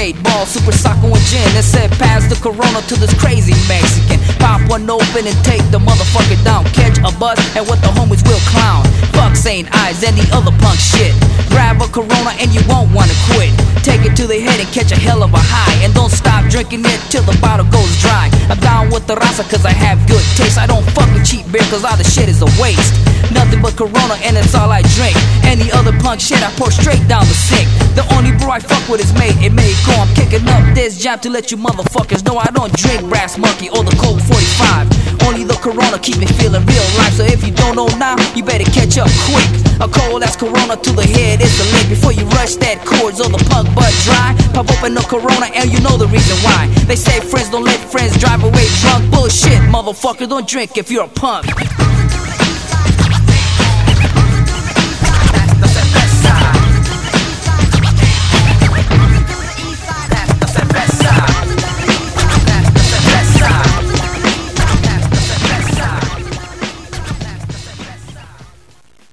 8 ball, super soccer and gin. They said pass the Corona to this crazy Mexican. Pop one open and take the motherfucker down. Catch a bus and what the homies will clown. Fuck St. Ives and the other punk shit. Grab a Corona and you won't wanna quit. Take it to the head and catch a hell of a high. And don't stop drinking it till the bottle goes dry. I'm down with the raza cause I have good taste. I don't fuck with cheap beer cause all the shit is a waste. Nothing but Corona and it's all I drink. Any other punk shit I pour straight down the sink. The only brew I fuck with is made in Mexico. I'm kicking up this jam to let you motherfuckers know I don't drink Brass Monkey or the Colt 45. Only the Corona keep me feeling real life. So if you don't know now, you better catch up quick. A cold ass Corona to the head is the link. Before you rush that cords or the punk butt dry, pop open the Corona and you know the reason why. They say friends don't let friends drive away drunk. Bullshit, motherfucker, don't drink if you're a punk.